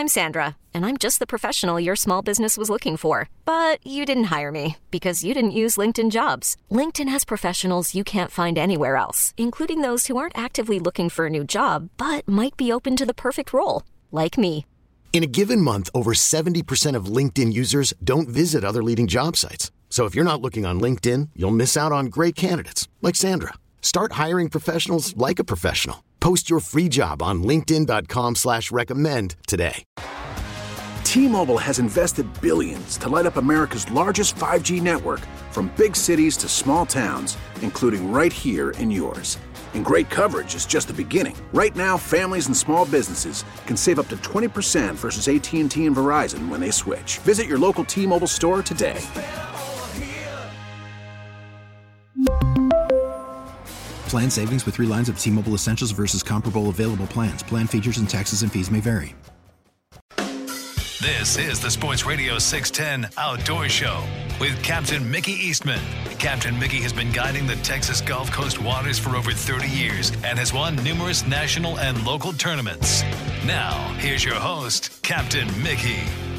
I'm Sandra, and I'm just the professional your small business was looking for. But you didn't hire me because you didn't use LinkedIn Jobs. LinkedIn has professionals you can't find anywhere else, including those who aren't actively looking for a new job, but might be open to the perfect role, like me. In a given month, over 70% of LinkedIn users don't visit other leading job sites. So if you're not looking on LinkedIn, you'll miss out on great candidates like Sandra. Start hiring professionals like a professional. Post your free job on linkedin.com/recommend today. T-Mobile has invested billions to light up America's largest 5G network, from big cities to small towns, including right here in yours. And great coverage is just the beginning. Right now, families and small businesses can save up to 20% versus AT&T and Verizon when they switch. Visit your local T-Mobile store today. Plan savings with 3 lines of T-Mobile Essentials versus comparable available plans. Plan features and taxes and fees may vary. This is the Sports Radio 610 Outdoor Show with Captain Mickey Eastman. Captain Mickey has been guiding the Texas Gulf Coast waters for over 30 years and has won numerous national and local tournaments. Now, here's your host, Captain Mickey.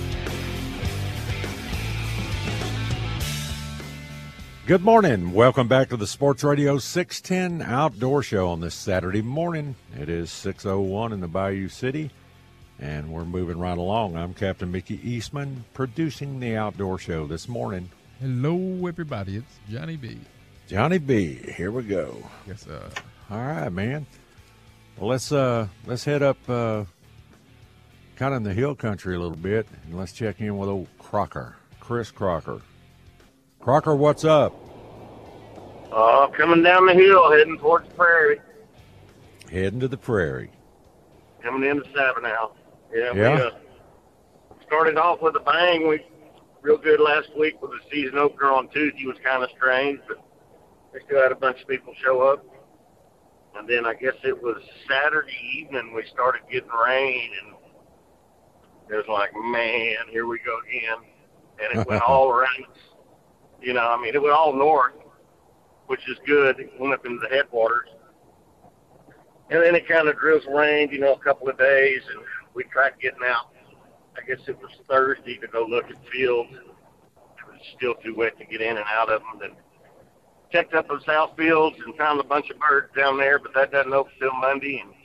Good morning. Welcome back to the Sports Radio 610 Outdoor Show on this Saturday morning. It is 6:01 in the Bayou City, and we're moving right along. I'm Captain Mickey Eastman, producing the Outdoor Show this morning. Hello, everybody. It's Johnny B. Johnny B. Here we go. Yes, sir. All right, man. Well, let's head up kind of in the hill country a little bit, and let's check in with old Crocker, Chris Crocker. Crocker, what's up? Coming down the hill, heading towards the prairie. Heading to the prairie. Coming into Sabinal. Yeah. We started off with a bang. We real good last week with the season opener on Tuesday. Was kind of strange, but we still had a bunch of people show up. And then I guess it was Saturday evening we started getting rain, and it was like, man, here we go again. And it went all around. You know, I mean, it went all north, which is good. It went up into the headwaters. And then it kind of drizzled rain, a couple of days, and we tried getting out. I guess it was Thursday to go look at fields. It was still too wet to get in and out of them. Then checked up the south fields and found a bunch of birds down there, but that doesn't open till Monday. And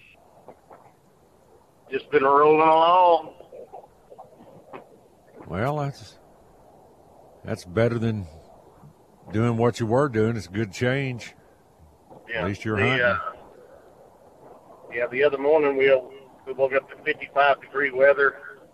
just been rolling along. Well, that's better than doing what you were doing. It's a good change. Yeah, at least you're hunting. The other morning we woke up to 55-degree weather.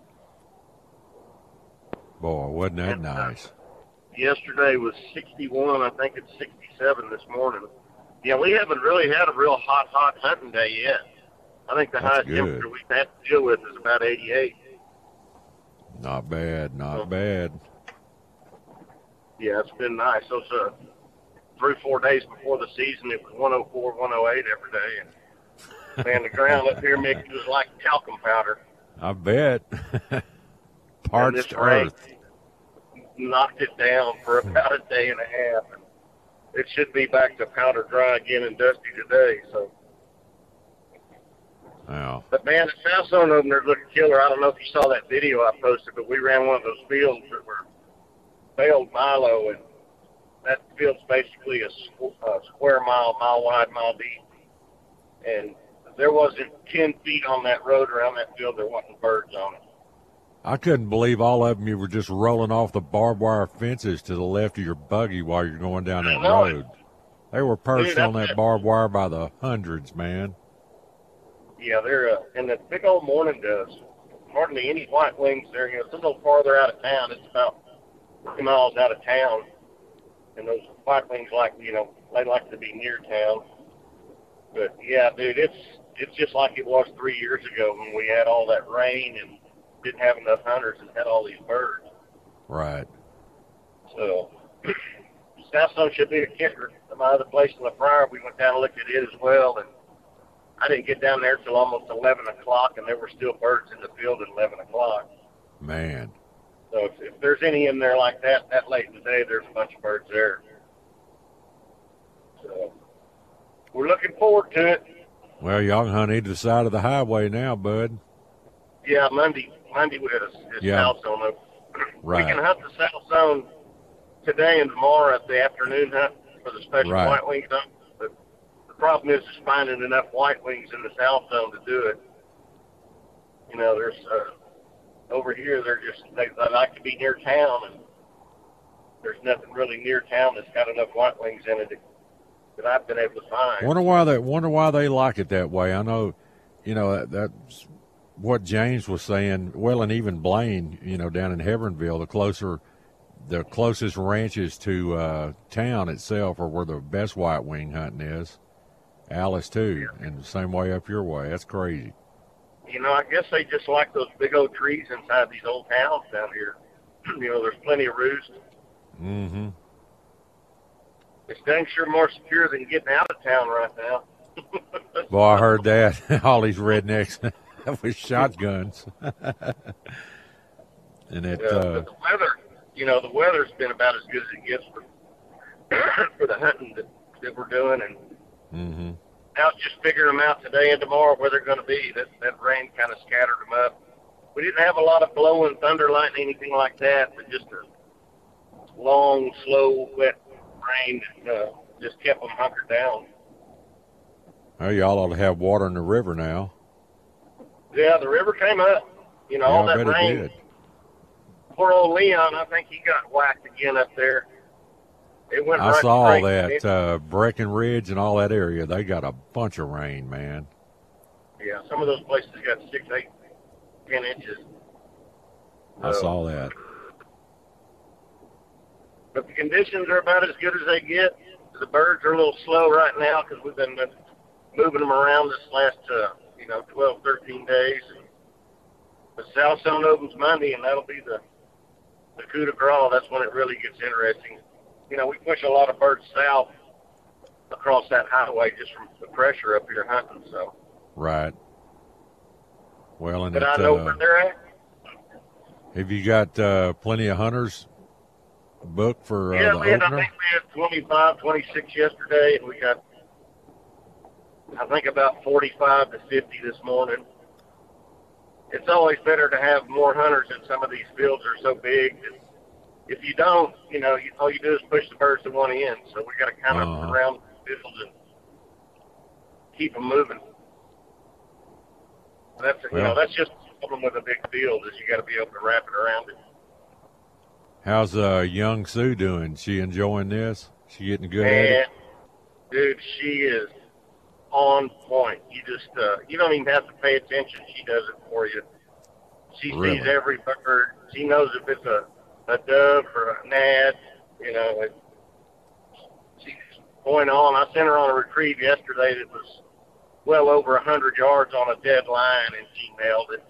Boy, wasn't that nice. Yesterday was 61. I think it's 67 this morning. Yeah, we haven't really had a real hot hunting day yet. I think the highest temperature we've had to deal with is about 88. Not bad, bad. Yeah, it's been nice. Those 3-4 days before the season, it was 104, 108 every day. And, man, the ground up here, Mickey, was like talcum powder. I bet. Parched earth. Knocked it down for about a day and a half. And it should be back to powder dry again and dusty today. So. Wow. But, man, the South Zone opener looked killer. I don't know if you saw that video I posted, but we ran one of those fields that were baled milo, and that field's basically a square mile wide, mile deep. And there wasn't 10 feet on that road around that field. There wasn't birds on it. I couldn't believe all of them you were just rolling off the barbed wire fences to the left of your buggy while you're going down that road. They were perched on that barbed wire by the hundreds, man. Yeah, they're and the big old morning doves. Hardly any white wings there. It's a little farther out of town. It's about 3 miles out of town. And those white wings they like to be near town. But yeah, dude, it's just like it was 3 years ago when we had all that rain and didn't have enough hunters and had all these birds. Right. So South Zone should be a kicker. My other place in La Prairie, we went down and looked at it as well, and I didn't get down there till almost 11 o'clock, and there were still birds in the field at 11 o'clock. Man. So if there's any in there like that late in the day, there's a bunch of birds there. So we're looking forward to it. Well, y'all can hunt either side of the highway now, bud. Yeah, Monday is South Zone open. Right. We can hunt the South Zone today and tomorrow at the afternoon hunt for the special white wings hunt. But the problem is finding enough white wings in the South Zone to do it. You know, there's over here they like to be near town, and there's nothing really near town that's got enough white wings in it that I've been able to find. Wonder why they like it that way. I know, you know, that's what James was saying. Well, and even Blaine, you know, down in Hebronville, the closest ranches to town itself are where the best white wing hunting is. Alice too, and the same way up your way. That's crazy. You know, I guess they just like those big old trees inside these old towns down here. You know, there's plenty of roost. Mm-hmm. It's dang sure more secure than getting out of town right now. Boy, I heard that. All these rednecks with shotguns. And it. But the weather, you know, the weather's been about as good as it gets for the hunting that we're doing, and now it's just figuring them out today and tomorrow where they're going to be. That rain kind of scattered them up. We didn't have a lot of blowing thunder, lightning, anything like that, but just a long, slow, wet rain that just kept them hunkered down. Oh, y'all ought to have water in the river now. Yeah, the river came up. You know, all that rain. It did. Poor old Leon, I think he got whacked again up there. It went I right saw straight. that Breckenridge and all that area. They got a bunch of rain, man. Yeah, some of those places got 6, 8, 10 inches. I saw that. But the conditions are about as good as they get. The birds are a little slow right now because we've been moving them around this last, 12, 13 days. The South Zone opens Monday, and that'll be the coup de grace. That's when it really gets interesting. You know, we push a lot of birds south across that highway just from the pressure up here hunting. So. Right. Well, and but I know where they're at. Have you got plenty of hunters booked for the opener? opener? I think we had 25, 26 yesterday, and we got, I think, about 45 to 50 this morning. It's always better to have more hunters, and some of these fields are so big that if you don't, you know, all you do is push the birds to one end. So we got to kind of around the fields and keep them moving. That's that's just the problem with a big field is you got to be able to wrap it around it. How's young Sue doing? She enjoying this? She getting good at it? Dude, she is on point. You just you don't even have to pay attention. She does it for you. She sees every bird. She knows if it's a dove or a nad. You know, she's going on. I sent her on a retrieve yesterday that was well over 100 yards on a dead line, and she nailed it.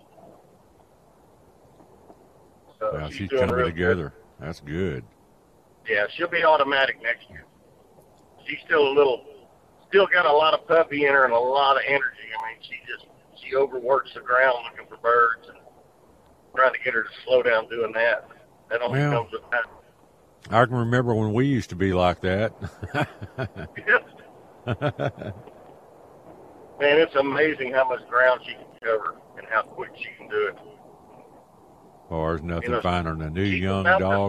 So well, she's coming together. That's good. Yeah, she'll be automatic next year. She's still got a lot of puppy in her and a lot of energy. I mean, she overworks the ground looking for birds and trying to get her to slow down doing that. That only comes with time. I can remember when we used to be like that. Man, it's amazing how much ground she can cover and how quick she can do it. Oh, there's nothing finer than a new young dog.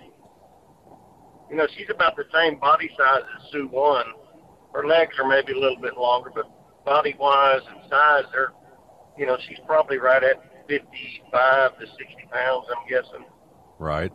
She's about the same body size as Sue 1. Her legs are maybe a little bit longer, but body-wise and size, she's probably right at 55 to 60 pounds, I'm guessing. Right.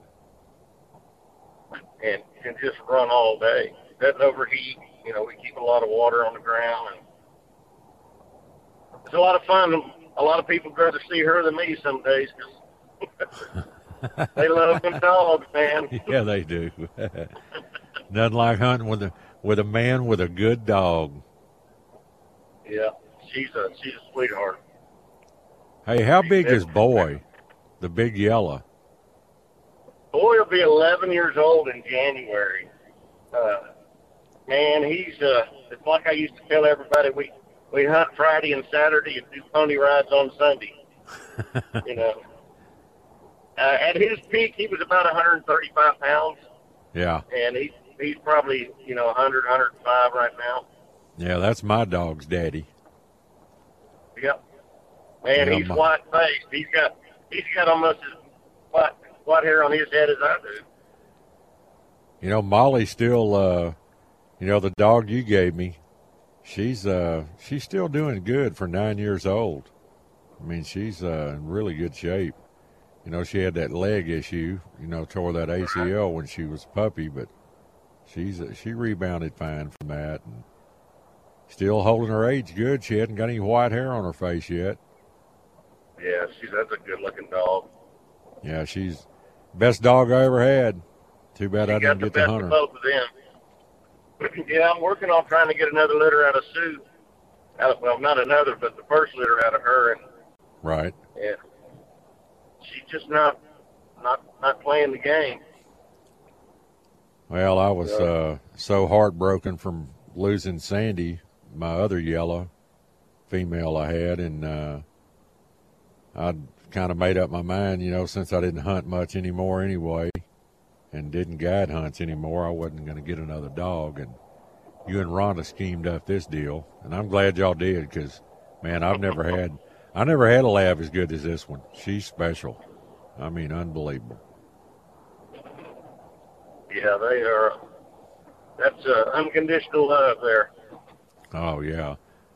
And can just run all day. Doesn't overheat. We keep a lot of water on the ground. And it's a lot of fun. A lot of people would rather see her than me some days because they love them dogs, man. Yeah, they do. Nothing like hunting with a man with a good dog. Yeah, she's a sweetheart. Hey, how big is Boy, the big yellow? Boy will be 11 years old in January. Man, he's it's like I used to tell everybody, we hunt Friday and Saturday and do pony rides on Sunday. At his peak, he was about 135 pounds. Yeah. And he's probably, 100, 105 right now. Yeah, that's my dog's daddy. Yep. Man, he's white-faced. He's got almost as white hair on his head as I do. You know, Molly's still, the dog you gave me, she's still doing good for 9 years old. I mean, she's in really good shape. You know, she had that leg issue, tore that ACL when she was a puppy, but she rebounded fine from that. And still holding her age good. She hasn't got any white hair on her face yet. Yeah, that's a good-looking dog. Yeah, she's best dog I ever had. Too bad I didn't get to hunt her. Both of them. Yeah, I'm working on trying to get another litter out of Sue. Well, not another, but the first litter out of her. And right. Yeah. She's just not playing the game. Well, I was so heartbroken from losing Sandy, my other yellow female I had, and I'd kind of made up my mind, since I didn't hunt much anymore anyway and didn't guide hunts anymore, I wasn't going to get another dog. And you and Rhonda schemed up this deal, and I'm glad y'all did because, man, I never had a lab as good as this one. She's special. I mean, unbelievable. Yeah, they are. That's unconditional love there. Oh, yeah.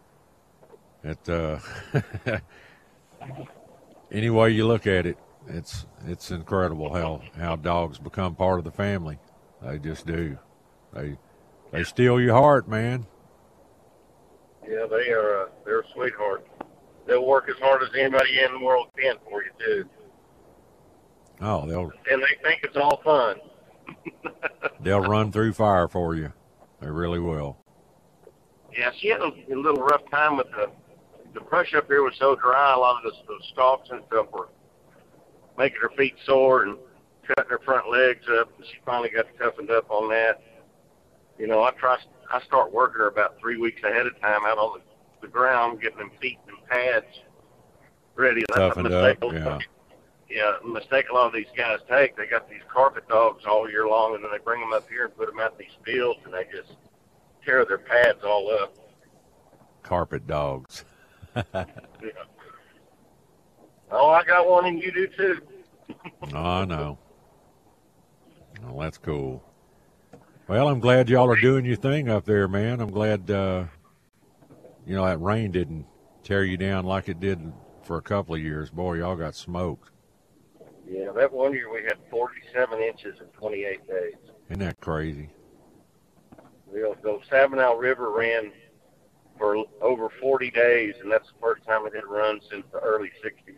Any way you look at it, it's incredible how dogs become part of the family. They just do. They steal your heart, man. Yeah, they're a sweetheart. They'll work as hard as anybody in the world can for you too. Oh, and they think it's all fun. They'll run through fire for you. They really will. Yeah, she had a little rough time with the brush up here was so dry. A lot of the stalks and stuff were making her feet sore and cutting her front legs up. And she finally got toughened up on that. I start working her about 3 weeks ahead of time out on the ground, getting them feet and pads ready. That's a mistake. Yeah, a mistake a lot of these guys take. They got these carpet dogs all year long, and then they bring them up here and put them out in these fields, and they just tear their pads all up. Carpet dogs. Yeah. Oh, I got one, and you do too. Oh, I know. Well, that's cool. Well, I'm glad y'all are doing your thing up there, man. I'm glad, that rain didn't tear you down like it did for a couple of years. Boy, y'all got smoked. Yeah, that one year we had 47 inches in 28 days. Isn't that crazy? The Sabinal River ran for over 40 days, and that's the first time it had run since the early 60s.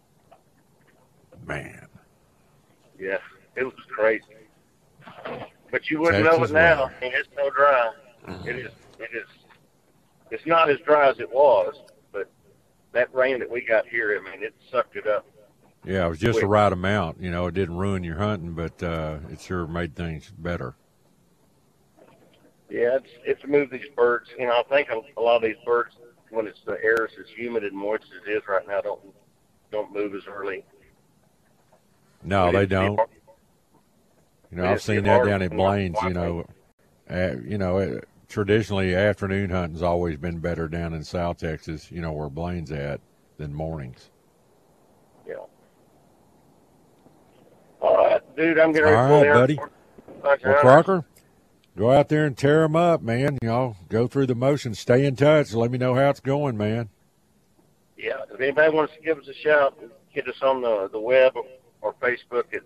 Man. Yeah, it was crazy. But you wouldn't know it now. I mean, it's so dry. It is. It's not as dry as it was, but that rain that we got here, I mean, it sucked it up. Yeah, it was just the right amount. It didn't ruin your hunting, but it sure made things better. Yeah, it's moved these birds. I think a lot of these birds, when the air is as humid and moist as it is right now, don't move as early. No, they don't. I've seen that down at Blaines. Traditionally afternoon hunting's always been better down in South Texas. Where Blaines at than mornings. Yeah. All right, dude. I'm getting ready to pull in. All right, buddy. Well, Crocker, go out there and tear them up, man. Go through the motions. Stay in touch. Let me know how it's going, man. Yeah. If anybody wants to give us a shout, hit us on the web or Facebook at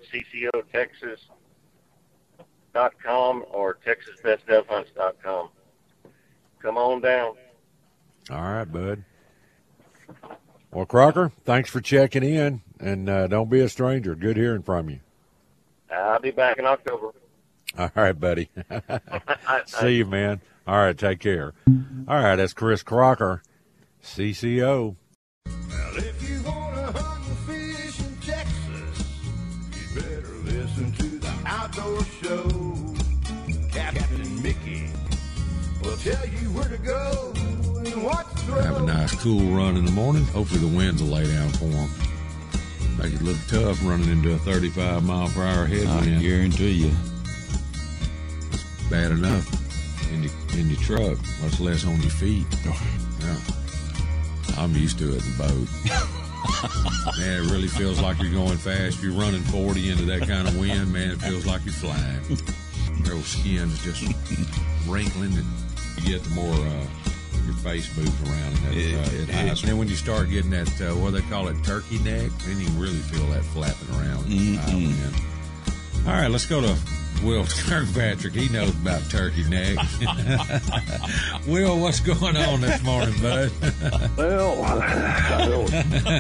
CCOTexas.com or TexasBestDoveHunts.com. Come on down. All right, bud. Well, Crocker, thanks for checking in, and don't be a stranger. Good hearing from you. I'll be back in October. All right, buddy. See you, man. All right, take care. All right, that's Chris Crocker, CCO. Well, if you want to hunt and fish in Texas, you better listen to the Outdoor Show. Captain Mickey will tell you where to go and what to throw. Have a nice, cool run in the morning. Hopefully the winds will lay down for them. Make it look tough running into a 35-mile-per-hour headwind. I guarantee you. It's bad enough in your truck, much less on your feet. Yeah. I'm used to it in the boat. Man, it really feels like you're going fast. You're running 40 into that kind of wind, man, it feels like you're flying. Your old skin's just wrinkling, and you get the more your face moves around and it highs. And then when you start getting that, what they call it, turkey neck, then you really feel that flapping around in the high wind. All right, let's go to Will Kirkpatrick. He knows about turkey neck. Will, what's going on this morning, bud? Well, I don't.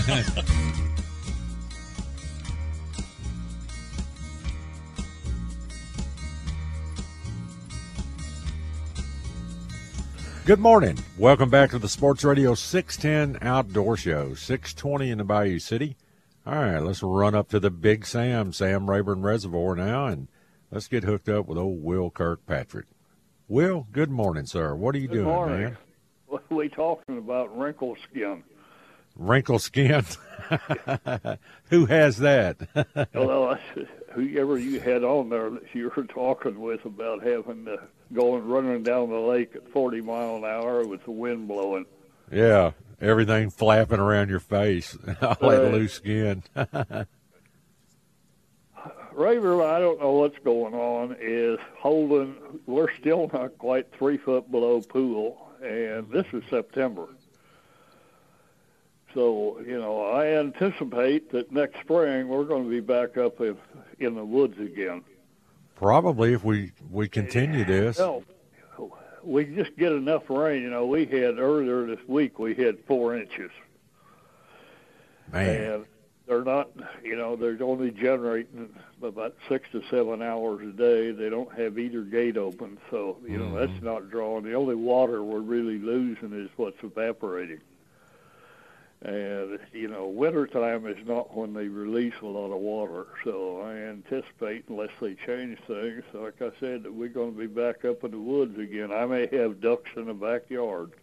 Good morning. Welcome back to the Sports Radio 610 Outdoor Show, 620 in the Bayou City. All right, let's run up to the Big Sam Rayburn Reservoir now, and let's get hooked up with old Will Kirkpatrick. Will, good morning, sir. What are you doing, man? What are we talking about? Wrinkle skin. Wrinkle skin? Who has that? Well, whoever you had on there that you were talking with about having to go and running down the lake at 40 mile an hour with the wind blowing. Yeah, everything flapping around your face, all that loose skin. Rayburn, I don't know what's going on, is holding, we're still not quite 3 foot below pool, and this is September. So, I anticipate that next spring we're going to be back up in the woods again. Probably if we continue this. No, we just get enough rain. We had earlier this week, we had 4 inches. Man. And they're not, they're only generating about 6 to 7 hours a day. They don't have either gate open. So, that's not drawing. The only water we're really losing is what's evaporating. And, wintertime is not when they release a lot of water. So I anticipate, unless they change things, like I said, that we're going to be back up in the woods again. I may have ducks in the backyard.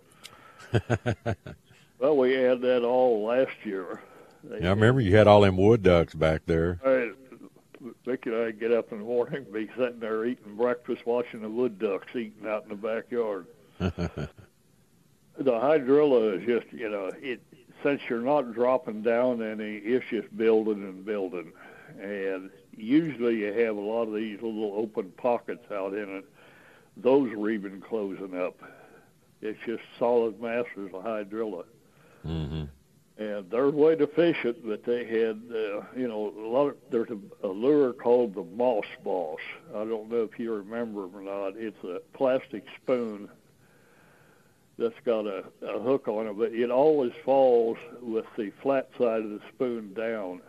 Well, we had that all last year. I remember you had all them wood ducks back there. Vicky and I get up in the morning and be sitting there eating breakfast, watching the wood ducks eating out in the backyard. The hydrilla is just, since you're not dropping down any, it's just building and building. And usually you have a lot of these little open pockets out in it. Those are even closing up. It's just solid masses of hydrilla. Mm-hmm. And there's a way to fish it, but they had, there's a lure called the Moss Boss. I don't know if you remember them or not. It's a plastic spoon that's got a hook on it, but it always falls with the flat side of the spoon down.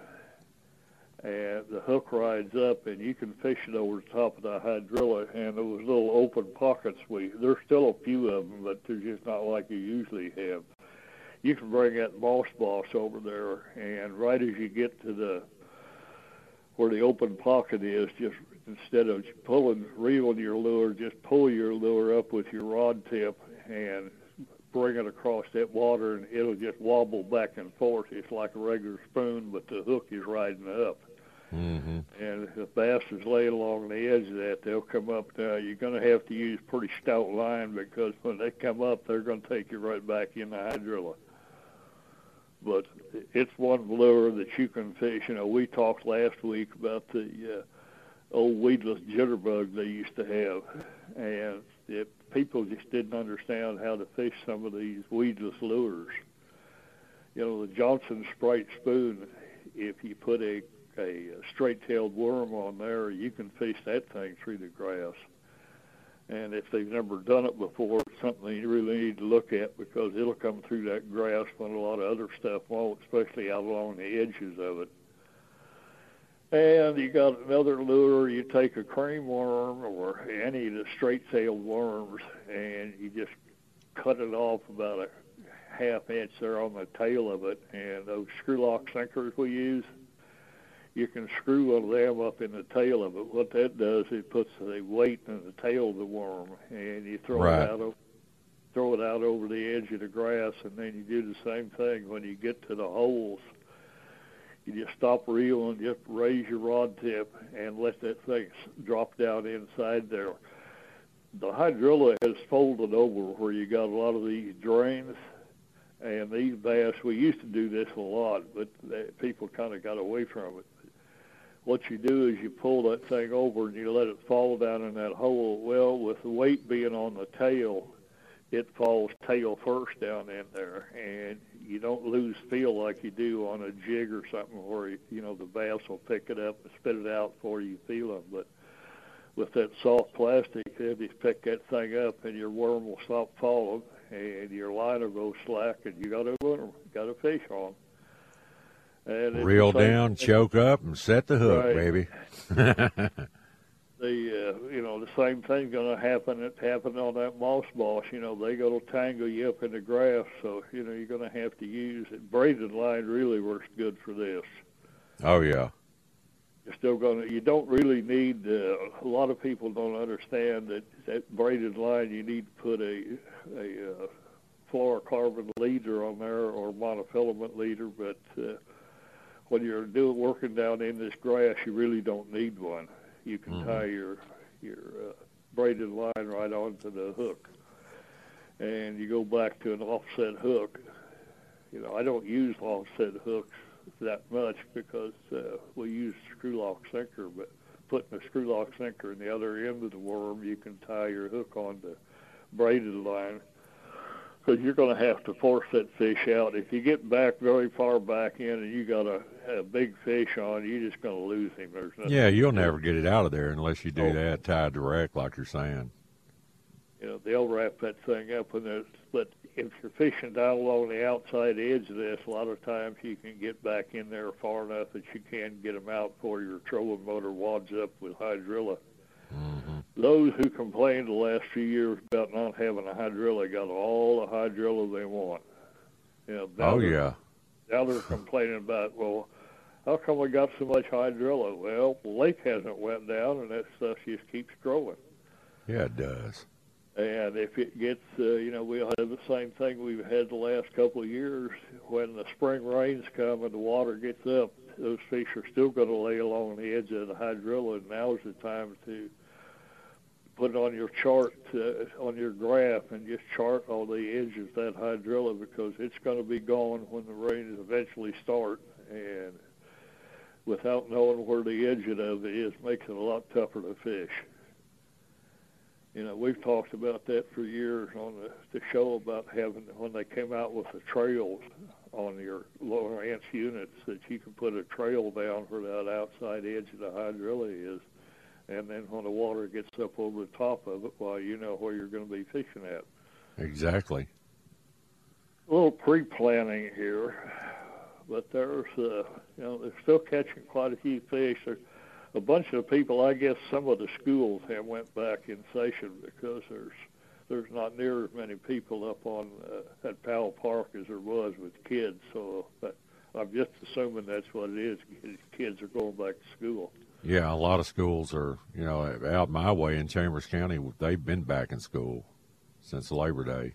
And the hook rides up, and you can fish it over the top of the hydrilla. And those little open pockets, there's still a few of them, but they're just not like you usually have. You can bring that Moss Boss over there, and right as you get to where the open pocket is, just instead of reeling your lure, just pull your lure up with your rod tip and bring it across that water, and it'll just wobble back and forth. It's like a regular spoon, but the hook is riding up. Mm-hmm. And if the bass is laying along the edge of that, they'll come up. Now, you're going to have to use pretty stout line, because when they come up, they're going to take you right back in the hydrilla. But it's one lure that you can fish. We talked last week about the old weedless jitterbug they used to have. And people just didn't understand how to fish some of these weedless lures. The Johnson Sprite spoon, if you put a straight-tailed worm on there, you can fish that thing through the grass. And if they've never done it before, it's something you really need to look at, because it'll come through that grass when a lot of other stuff won't, especially out along the edges of it. And you got another lure. You take a cream worm or any of the straight-tailed worms, and you just cut it off about a half inch there on the tail of it. And those screw lock sinkers we use, you can screw one of them up in the tail of it. What that does, it puts the weight in the tail of the worm, and you throw it out over the edge of the grass, and then you do the same thing when you get to the holes. You just stop reeling, just raise your rod tip, and let that thing drop down inside there. The hydrilla has folded over where you got a lot of these drains, And these bass, we used to do this a lot, but people kind of got away from it. What you do is you pull that thing over and you let it fall down in that hole. Well, with the weight being on the tail, it falls tail first down in there, and you don't lose feel like you do on a jig or something where, the bass will pick it up and spit it out before you feel them. But with that soft plastic, you just pick that thing up and your worm will stop falling, and your line will go slack, and you got a fish on. And reel down, choke up, and set the hook, right. Baby. The same thing's going to happen. It happened on that moss boss. They go to tangle you up in the grass, so you're going to have to use it. Braided line really works good for this. Oh yeah. You're still going to. You don't really need. A lot of people don't understand that braided line. You need to put a fluorocarbon leader on there or monofilament leader, but when you're working down in this grass, you really don't need one. You can tie your braided line right onto the hook, and you go back to an offset hook. I don't use offset hooks that much because we use screw lock sinker, but putting a screw lock sinker in the other end of the worm, you can tie your hook on the braided line, because you're going to have to force that fish out. If you get back very far back in and you got a big fish on, you're just going to lose him. There's nothing. Yeah, you'll never get it out of there unless you do that tied direct, like you're saying. They'll wrap that thing up in there. But if you're fishing down along the outside edge of this, a lot of times you can get back in there far enough that you can get them out before your trolling motor wads up with hydrilla. Mm-hmm. Those who complained the last few years about not having a hydrilla got all the hydrilla they want. Yeah. Now they're complaining about, well, how come we got so much hydrilla? Well, the lake hasn't went down, and that stuff just keeps growing. Yeah, it does. And if it gets, we'll have the same thing we've had the last couple of years. When the spring rains come and the water gets up, those fish are still going to lay along the edge of the hydrilla, and now's the time to put it on your chart, on your graph, and just chart all the edges of that hydrilla, because it's going to be gone when the rains eventually start. And without knowing where the edge of it is, makes it a lot tougher to fish. We've talked about that for years on the show about having, when they came out with the trails on your lower inch units, that you can put a trail down where that outside edge of the hydrilla is, and then when the water gets up over the top of it, well, you know where you're going to be fishing at. Exactly. A little pre-planning here, but there's, they're still catching quite a few fish. There's a bunch of people, I guess some of the schools have went back in session because there's not near as many people up on at Powell Park as there was with kids. So I'm just assuming that's what it is. Kids are going back to school. Yeah, a lot of schools are, out my way in Chambers County, they've been back in school since Labor Day.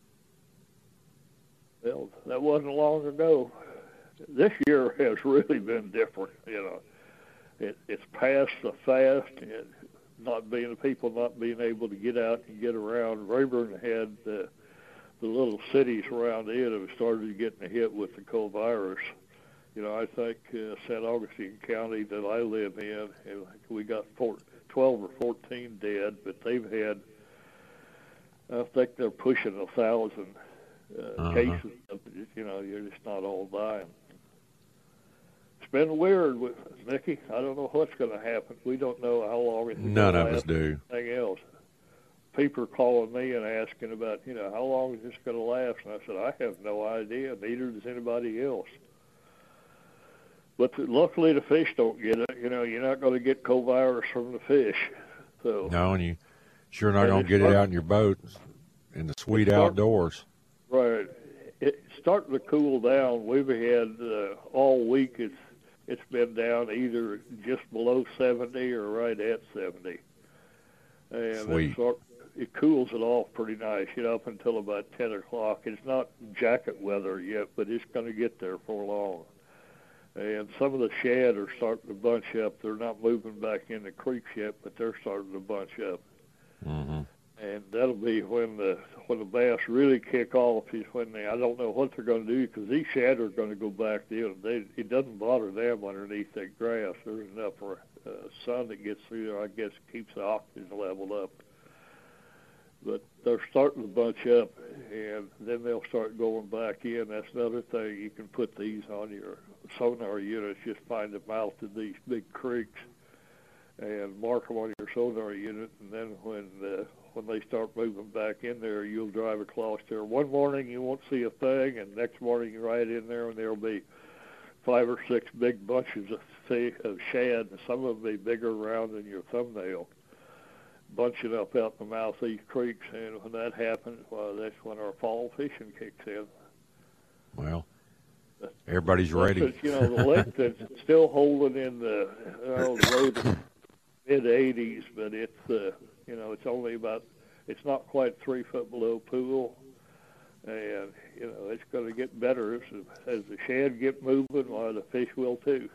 Well, that wasn't long ago. This year has really been different, It's past the fast and people not being able to get out and get around. Rayburn had the little cities around it have started getting hit with the cold virus. I think St. Augustine County that I live in, we got 12 or 14 dead, but they've had, I think they're pushing 1,000 cases of it. You're just not all dying. It's been weird with Mickey. I don't know what's going to happen. We don't know how long it's going to last. None of us do. Anything else. People are calling me and asking about, how long is this going to last? And I said, I have no idea. Neither does anybody else. But luckily the fish don't get it. You're not going to get cold virus from the fish. So no, and you sure not going to get it out in your boat in the sweet outdoors. Right. It's starting to cool down. We've had all week it's been down either just below 70 or right at 70. And Sweet. It cools it off pretty nice, up until about 10 o'clock. It's not jacket weather yet, but it's going to get there for long. And some of the shad are starting to bunch up. They're not moving back in the creeks yet, but they're starting to bunch up. Mm-hmm. And and that'll be when the bass really kick off. Is when I don't know what they're going to do, because these shad are going to go back in. It doesn't bother them underneath that grass. There's enough sun that gets through there. I guess keeps the oxygen level up. But they're starting to bunch up, and then they'll start going back in. That's another thing. You can put these on your sonar units. Just find the mouth of these big creeks and mark them on your sonar unit, and then when they start moving back in there, you'll drive across there. One morning you won't see a thing, and next morning you're right in there, and there'll be 5 or 6 big bunches of shad, and some of them will be bigger around than your thumbnail, bunching up out the mouth of these creeks. And when that happens, well, that's when our fall fishing kicks in. Well, everybody's ready. The lake that's still holding in the low to mid-80s, but it's it's only about, it's not quite 3 foot below pool, and it's going to get better as the shad get moving. Well, the fish will too.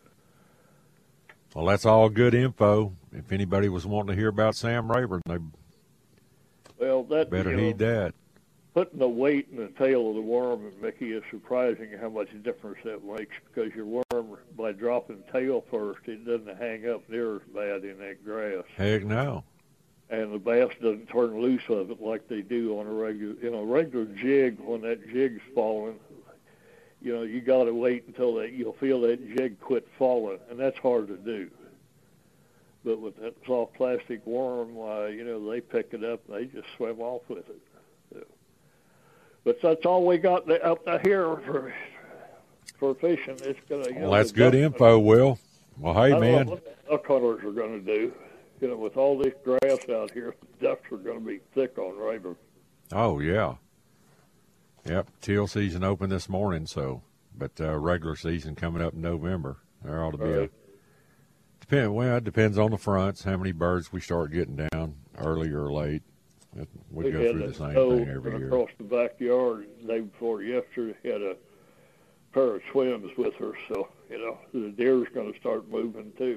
Well, that's all good info. If anybody was wanting to hear about Sam Rayburn, they better heed that. Putting the weight in the tail of the worm, Mickey, is surprising how much difference that makes, because your worm, by dropping tail first, it doesn't hang up near as bad in that grass. Heck no. And the bass doesn't turn loose of it like they do on a regular jig. When that jig's falling, you got to wait until you'll feel that jig quit falling, and that's hard to do. But with that soft plastic worm, they pick it up and they just swim off with it. So. But that's all we got up here for fishing. It's gonna. Well, that's good info, Will. Well, hey, man. I don't know what the duck hunters are going to do. With all this grass out here, the ducks are going to be thick on Rayburn. Oh, yeah. Yep, teal season open this morning, but regular season coming up in November. There ought to be it depends on the fronts, how many birds we start getting down, early or late. We go through the same thing every year. Across the backyard the day before yesterday, had a pair of twins with her, so, the deer's going to start moving too.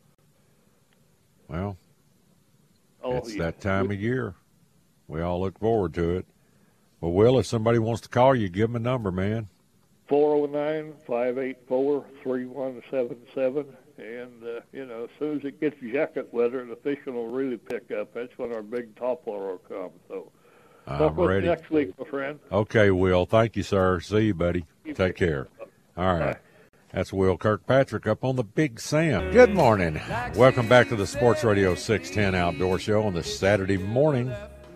Well, it's that time of year. We all look forward to it. Well, Will, if somebody wants to call you, give them a number, man. 409-584-3177. And, as soon as it gets jacket weather, the fishing will really pick up. That's when our big topwater will come. So, I'm ready. Next week, my friend. Okay, Will. Thank you, sir. See you, buddy. Take care. All right. Bye. That's Will Kirkpatrick up on the Big Sam. Good morning. Welcome back to the Sports Radio 610 Outdoor Show on this Saturday morning,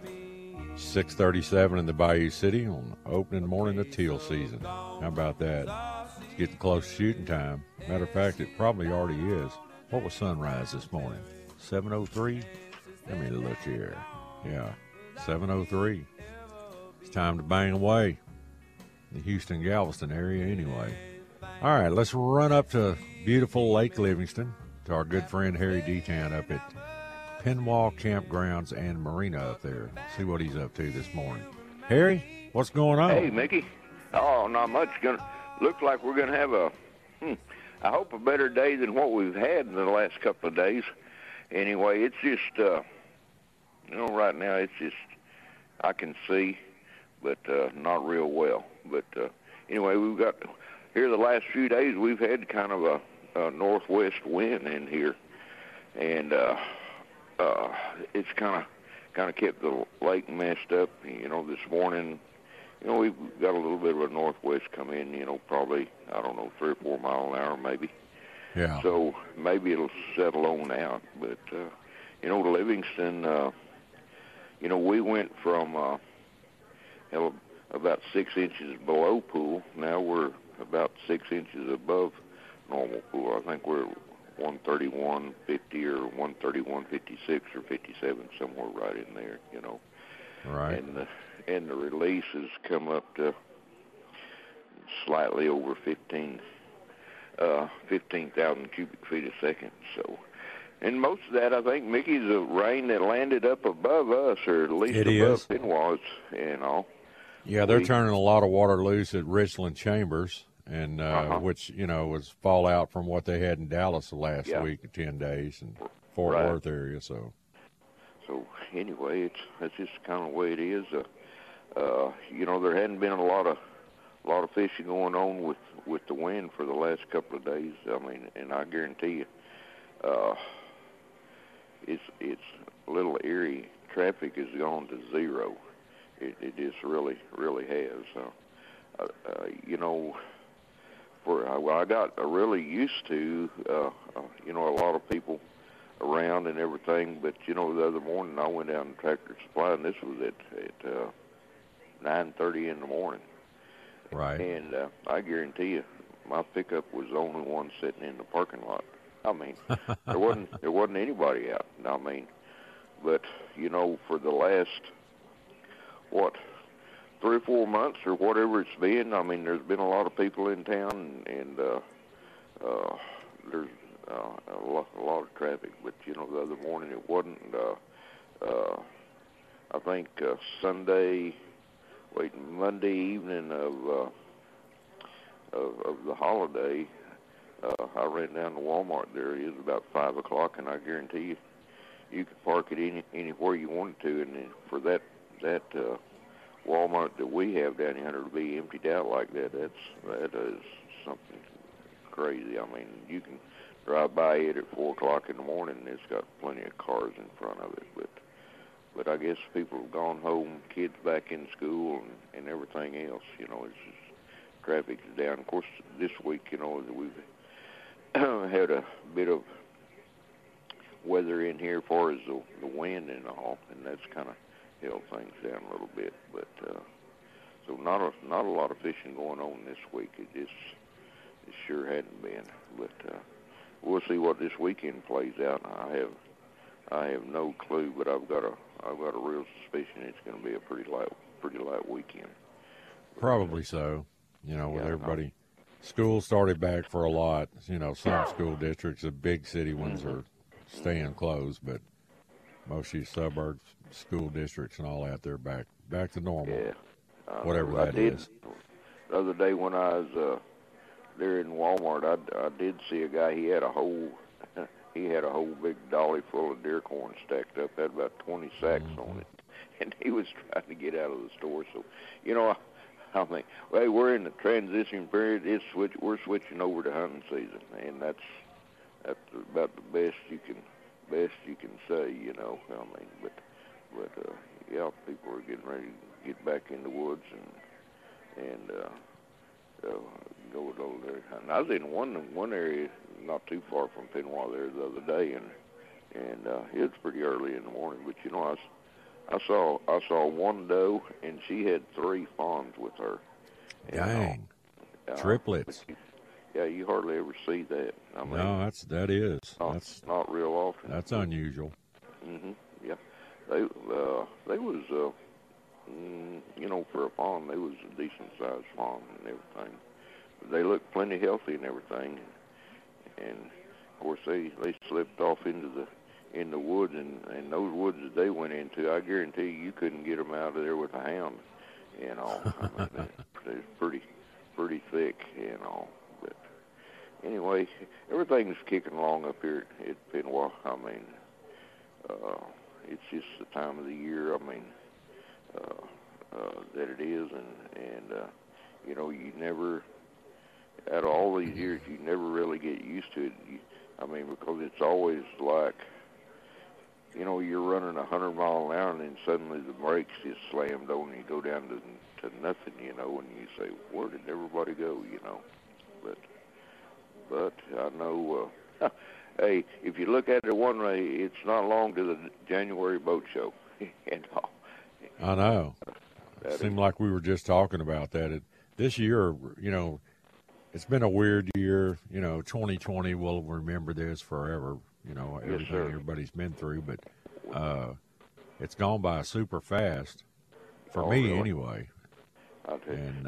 6:37 in the Bayou City on opening morning of teal season. How about that? It's getting close to shooting time. Matter of fact, it probably already is. What was sunrise this morning? 7:03? Let me look here. Yeah, 7:03. It's time to bang away in the Houston-Galveston area anyway. All right, let's run up to beautiful Lake Livingston to our good friend Harry Detan up at Penwall Campgrounds and Marina up there. See what he's up to this morning. Harry, what's going on? Hey, Mickey. Oh, not much. Looks like we're going to have I hope a better day than what we've had in the last couple of days. Anyway, it's just, right now it's just, I can see, but not real well. But anyway, we've got... Here the last few days, we've had kind of a northwest wind in here, and it's kind of kept the lake messed up. This morning, we've got a little bit of a northwest come in. Probably 3 or 4 mile an hour, maybe. Yeah. So maybe it'll settle on out. But to Livingston, we went from about 6 inches below pool. Now we're about 6 inches above normal pool. I think we're 131.50 or 131.56 or 57, somewhere right in there, Right. And the release has come up to slightly over 15,000 cubic feet a second. So, and most of that, I think, Mickey's the rain that landed up above us, or at least above Penwall, Yeah, they're turning a lot of water loose at Richland Chambers, and which was fallout from what they had in Dallas the last week, 10 days, and Fort Worth area. So So anyway, that's just kind of the way it is. You know, there hadn't been a lot of fishing going on with the wind for the last couple of days. I mean, and I guarantee you, it's a little eerie. Traffic has gone to zero. It just really has. You know, I got really used to, you know, a lot of people around and everything. But you know, the other morning I went down to Tractor Supply, and this was at 9:30 in the morning. Right. And I guarantee you, my pickup was the only one sitting in the parking lot. I mean, there wasn't anybody out. I mean, but you know, for the last 3 or 4 months or whatever it's been, I mean, there's been a lot of people in town, and there's a lot of traffic. But you know, the other morning it wasn't. I think Monday evening of the holiday, I ran down to Walmart. There it is about 5 o'clock, and I guarantee you, you could park it anywhere you wanted to. And for that Walmart that we have down here to be emptied out like that, that is something crazy. I mean, you can drive by it at 4 o'clock in the morning, and it's got plenty of cars in front of it. But I guess people have gone home, kids back in school, and everything else. You know, it's just traffic is down. Of course, this week, you know, we've had a bit of weather in here as far as the wind and all, and that's kind of held things down a little bit. But so not a lot of fishing going on this week. It sure hadn't been. But we'll see what this weekend plays out. I have no clue, but I've got a real suspicion it's going to be a pretty light weekend. Probably so. You know, with everybody, school started back for a lot. You know, some school districts, the big city ones are staying closed, but most of these suburbs, school districts, and all that, they're back to normal. Yeah, whatever that is. The other day when I was there in Walmart, I did see a guy. He had a whole big dolly full of deer corn stacked up. Had about 20 sacks on it, and he was trying to get out of the store. So, you know, I mean, well, we're in the transition period. We're switching over to hunting season, and that's about the best you can say. You know, I mean, but yeah, people are getting ready to get back in the woods and go with over there. And I was in one area not too far from Pinois there the other day, and it was pretty early in the morning. But you know, I saw one doe, and she had 3 fawns with her. Dang, triplets. Yeah, you hardly ever see that. I mean, no, that is not real often. That's unusual. Yeah, they was you know, for a fawn, they was a decent sized fawn and everything. They looked plenty healthy and everything, and of course they slipped off into the woods, and those woods that they went into, I guarantee you couldn't get them out of there with a hound, you know. I mean, they're pretty thick, you know. But anyway, everything's kicking along up here at Pinois. I mean, it's just the time of the year. I mean, that it is, and you know, you never, out of all these years, you never really get used to it. I mean, because it's always like, you know, you're running 100 miles an hour, and then suddenly the brakes just slammed on, and you go down to nothing, you know, and you say, where did everybody go, you know? But I know, hey, if you look at it one way, it's not long to the January boat show. And all. I know. It seemed like we were just talking about that. This year, you know, it's been a weird year. You know, 2020, we'll remember this forever. You know, everything everybody's been through. But it's gone by super fast, for me really? Anyway. And,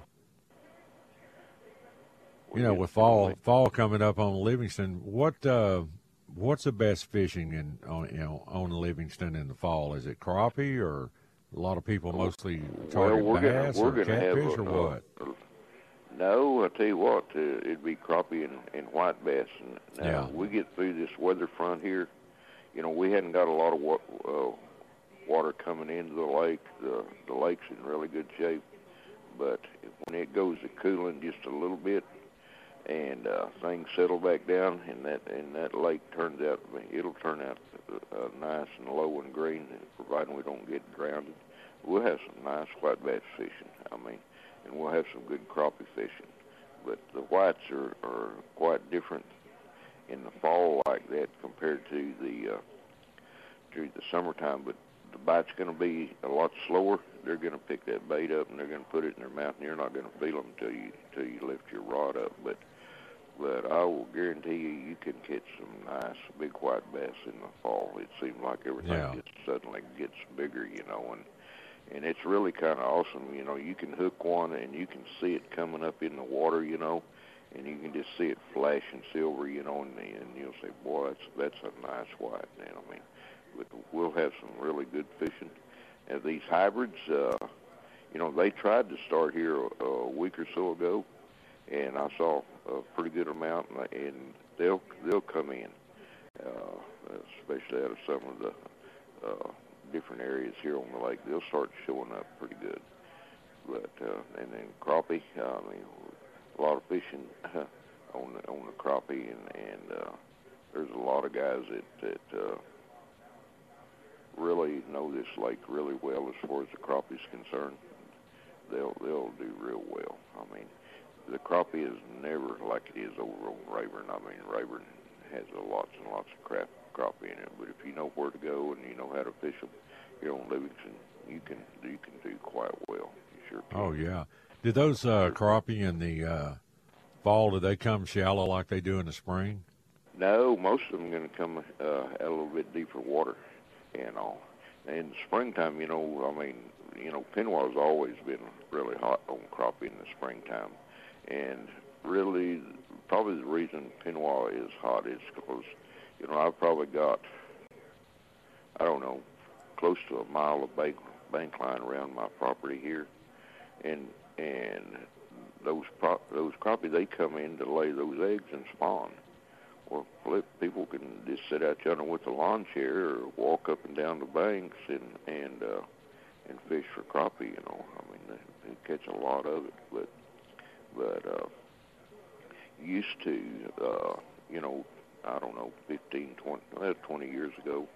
you know, with fall coming up on Livingston, what's the best fishing on Livingston in the fall? Is it crappie, or a lot of people mostly target bass or catfish, or what? No, I tell you what, it'd be crappie and white bass. And now we get through this weather front here, we hadn't got a lot of water coming into the lake. The lake's in really good shape, but when it goes to cooling just a little bit, and things settle back down, and that lake it'll turn out nice and low and green, providing we don't get grounded. We'll have some nice white bass fishing. And we'll have some good crappie fishing. But the whites are quite different in the fall like that compared to the summertime. But the bite's going to be a lot slower. They're going to pick that bait up and they're going to put it in their mouth, and you're not going to feel them until you lift your rod up. But I will guarantee you can catch some nice big white bass in the fall. It seems like everything just suddenly gets bigger, and it's really kind of awesome. You can hook one and you can see it coming up in the water, and you can just see it flashing silver, and you'll say, boy, that's a nice white, man. But we'll have some really good fishing. And these hybrids, they tried to start here a week or so ago, and I saw a pretty good amount, and they'll come in, especially out of some of the different areas here on the lake. They'll start showing up pretty good. But and then crappie, a lot of fishing on the crappie, and there's a lot of guys that really know this lake really well as far as the crappie's concerned. They'll do real well. The crappie is never like it is over on Rayburn. Rayburn has lots and lots of crappie in it. But if you know where to go and you know how to fish them here on Livingston, you can do quite well. You sure can. Oh yeah. Did those crappie in the fall? Do they come shallow like they do in the spring? No, most of them are going to come out a little bit deeper water, and all. In the springtime, Penoir's always been really hot on crappie in the springtime. And really, probably the reason Penoir is hot is because, I've probably got, close to a mile of bank line around my property here. And those crappie, they come in to lay those eggs and spawn. Or people can just sit out yonder with a lawn chair or walk up and down the banks and fish for crappie, they catch a lot of it. But used to, 15, 20 years ago,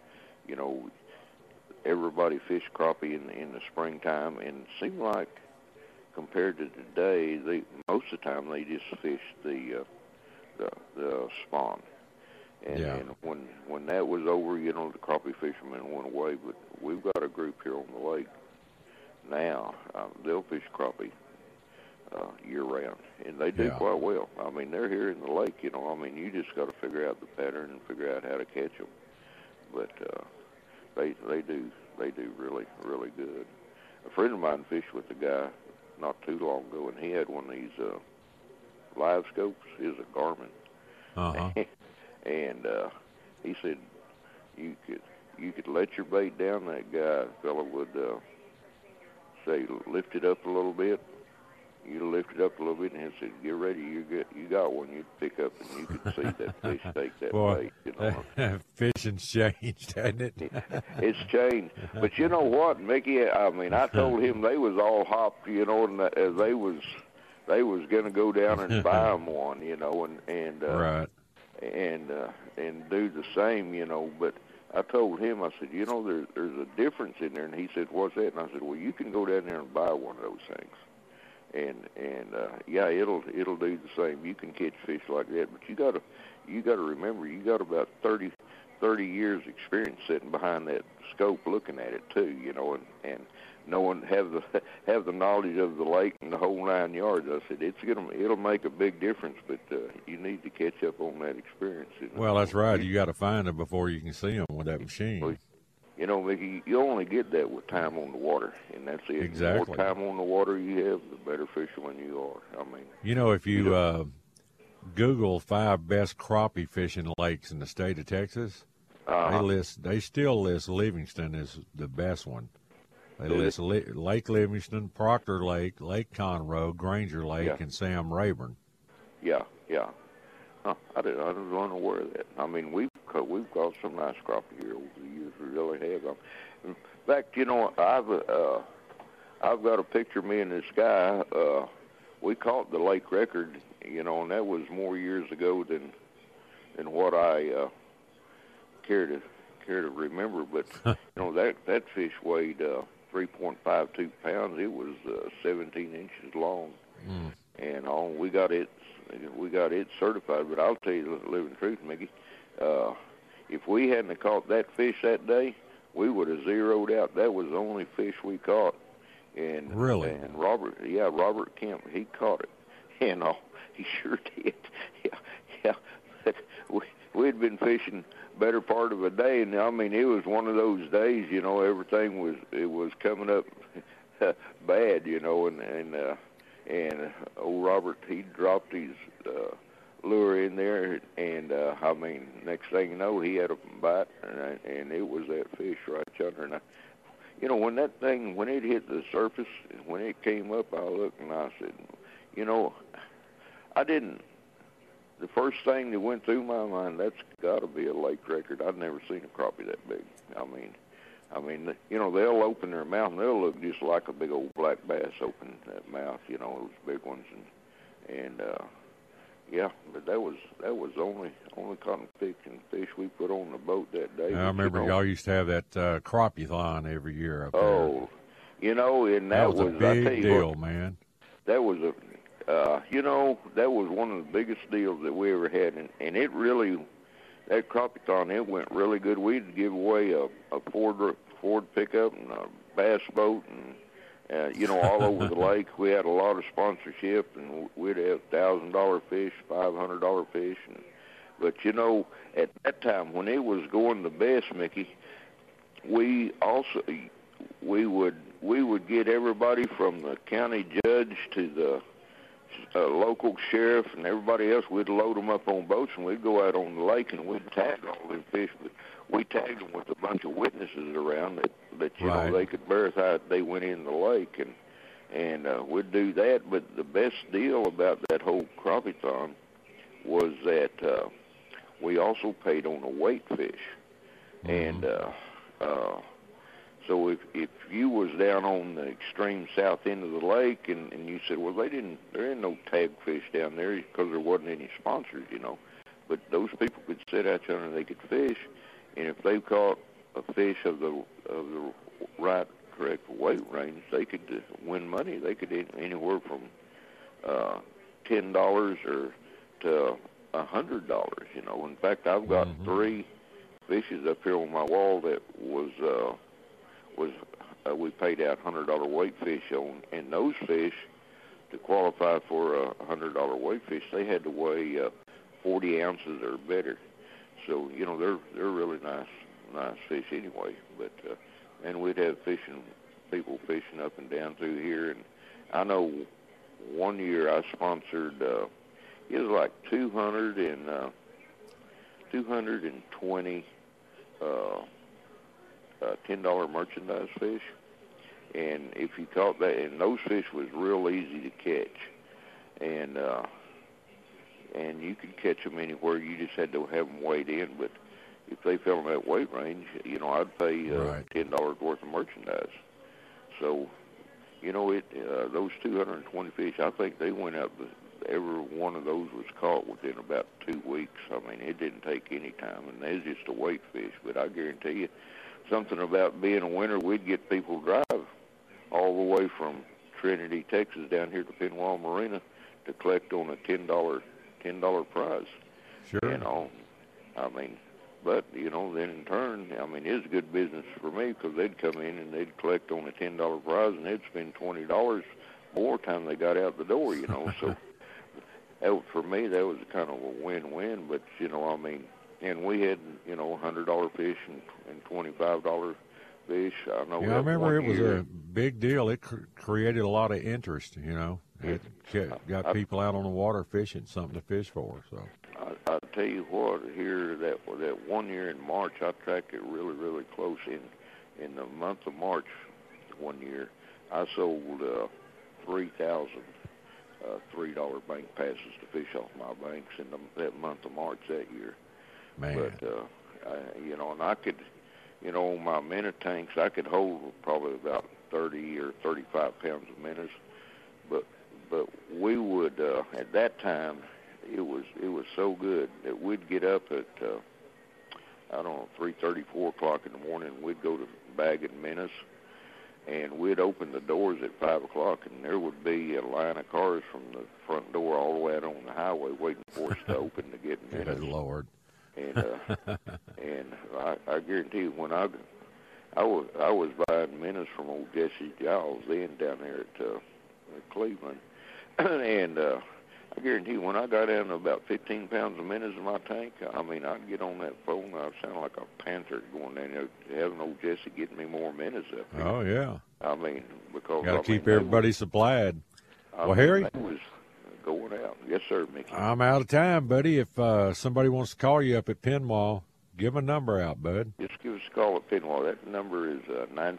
everybody fished crappie in the springtime, and it seemed like compared to today, most of the time they just fish the spawn. And when that was over, the crappie fishermen went away. But we've got a group here on the lake now. They'll fish crappie year-round, and they do quite well. They're here in the lake, you just got to figure out the pattern and figure out how to catch them. But they do really, really good. A friend of mine fished with a guy not too long ago, and he had one of these live scopes. It was a Garmin. Uh-huh. And he said you could let your bait down. That fellow would say, lift it up a little bit. You lift it up a little bit, and he said, get ready, you got one. You'd pick up, and you could see that fish take that bait. Fishing's changed, hasn't it? It's changed. But you know what, Mickey? I told him they was all hopped, and they was going to go down and buy them one, right. And do the same, But I told him, I said, there's a difference in there, and he said, what's that? And I said, well, you can go down there and buy one of those things. And it'll do the same. You can catch fish like that, but you got to remember, you got about 30 years experience sitting behind that scope looking at it too, and knowing have the knowledge of the lake and the whole 9 yards. I said it'll make a big difference, but you need to catch up on that experience. Well, that's right. You got to find them before you can see them with that machine. Well, Mickey, you only get that with time on the water, and that's it. Exactly. The more time on the water you have, the better fisherman you are. If you Google 5 best crappie fishing lakes in the state of Texas, they still list Livingston as the best one. They list Lake Livingston, Proctor Lake, Lake Conroe, Granger Lake, and Sam Rayburn. Yeah. I was unaware of that. I mean, we've caught some nice crappie here over the years. We really have. In fact, you know, I've got a picture of me and this guy. We caught the lake record, you know, and that was more years ago than what I care to remember. But you know, that fish weighed 3.52 pounds. It was 17 inches long, and we got it certified. But I'll tell you the living truth, Mickey. If we hadn't caught that fish that day, we would have zeroed out. That was the only fish we caught. And really? And Robert Kemp, he caught it. You know, he sure did. Yeah. But we'd been fishing better part of a day, and I mean, it was one of those days. You know, everything was coming up bad. You know, and old Robert, he dropped his lure in there, and I mean, next thing you know, he had a bite, and it was that fish right yonder. And you know, when it hit the surface, when it came up, I looked and I said, you know, the first thing that went through my mind, that's got to be a lake record. I'd never seen a crappie that big. I mean, you know, they'll open their mouth and they'll look just like a big old black bass open that mouth, you know, those big ones. And yeah, but that was only cotton fish we put on the boat that day. I remember y'all used to have that crappie-thon every year up there. Oh, you know, and that was a big deal, man. That was you know, that was one of the biggest deals that we ever had, and it really, that crappie-thon, it went really good. We'd give away a Ford pickup and a bass boat, and you know, all over the lake. We had a lot of sponsorship, and we'd have $1,000 fish, $500 fish, but you know, at that time when it was going the best, Mickey, we would get everybody from the county judge to the local sheriff and everybody else. We'd load them up on boats and we'd go out on the lake and we'd tag all them fish. But we tagged them with a bunch of witnesses around that you know, they could verify they went in the lake, and we'd do that. But the best deal about that whole crappie-thon was that we also paid on a weight fish, and so if you was down on the extreme south end of the lake and you said, well, there ain't no tag fish down there because there wasn't any sponsors, you know, but those people could sit out there and they could fish, and if they caught a fish of the right, correct weight range, they could win money. They could anywhere from $10 or to $100, you know. In fact, I've got 3 fishes up here on my wall that was we paid out $100 weight fish on, and those fish, to qualify for a $100 weight fish, they had to weigh 40 ounces or better. So you know, they're really nice fish anyway. But and we'd have people fishing up and down through here. And I know one year I sponsored it was like 220 $10 merchandise fish, and if you caught that, and those fish was real easy to catch, and you could catch them anywhere. You just had to have them weighed in. But if they fell in that weight range, you know, I'd pay $10 worth of merchandise. So, you know, those 220 fish, I think they went out. Every one of those was caught within about 2 weeks. I mean, it didn't take any time, and they're just a weight fish. But I guarantee you, something about being a winner, we'd get people drive all the way from Trinity, Texas, down here to Pinwall Marina to collect on a $10 prize. Sure. You know, I mean, but you know, then in turn, I mean, it's good business for me because they'd come in and they'd collect on a $10 prize and they'd spend $20 more time they got out the door. You know, so that, for me, that was kind of a win-win. But you know, I mean. And we had, you know, $100 fish and $25 fish. I know. Yeah, I remember it was a big deal. It created a lot of interest. You know, it got people out on the water fishing, something to fish for. So I tell you what, here that 1 year in March, I tracked it really, really close. In the month of March, 1 year, I sold 3,000 $3 bank passes to fish off my banks in that month of March that year. Man. But, and I could, on my minnow tanks, I could hold probably about 30 or 35 pounds of minnows. But we would, at that time, it was so good that we'd get up at, 3:30, 4 o'clock in the morning, and we'd go to bagging minnows. And we'd open the doors at 5 o'clock, and there would be a line of cars from the front door all the way out on the highway waiting for us to open to get minnows. Good Lord. And I guarantee you, when I was buying minnows from old Jesse Giles then down there at Cleveland, and I guarantee you, when I got down to about 15 pounds of minnows in my tank, I'd get on that phone, I'd sound like a panther going down there, having old Jesse getting me more minnows up here. Oh, yeah. Because got to keep everybody supplied. Well, Harry? They was going out. Yes, sir, Mickey. I'm out of time, buddy. If somebody wants to call you up at Penwall, give them a number out, bud. Just give us a call at Penwall. That number is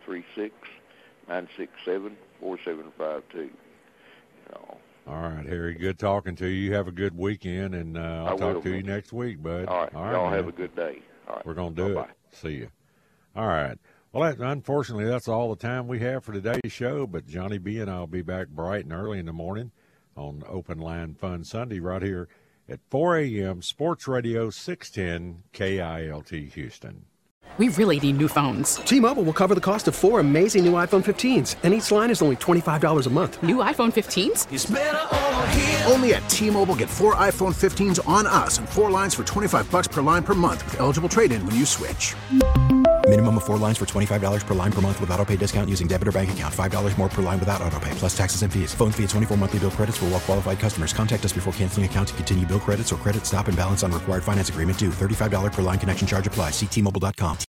936-967-4752. All right, Harry, good talking to you. You have a good weekend, and I'll talk to you next week, bud. All right, y'all have a good day. All right. We're going to do it. See you. All right. Well, unfortunately, that's all the time we have for today's show, but Johnny B and I will be back bright and early in the morning on Open Line Fun Sunday right here at 4 a.m. Sports Radio 610 KILT Houston. We really need new phones. T-Mobile will cover the cost of 4 amazing new iPhone 15s, and each line is only $25 a month. New iPhone 15s? It's better over here. Only at T-Mobile, get 4 iPhone 15s on us and 4 lines for $25 per line per month with eligible trade-in when you switch. Minimum of 4 lines for $25 per line per month with autopay discount using debit or bank account. $5 more per line without autopay, plus taxes and fees. Phone fee at 24 monthly bill credits for well-qualified customers. Contact us before canceling account to continue bill credits or credit stop and balance on required finance agreement due. $35 per line connection charge applies. See T-Mobile.com.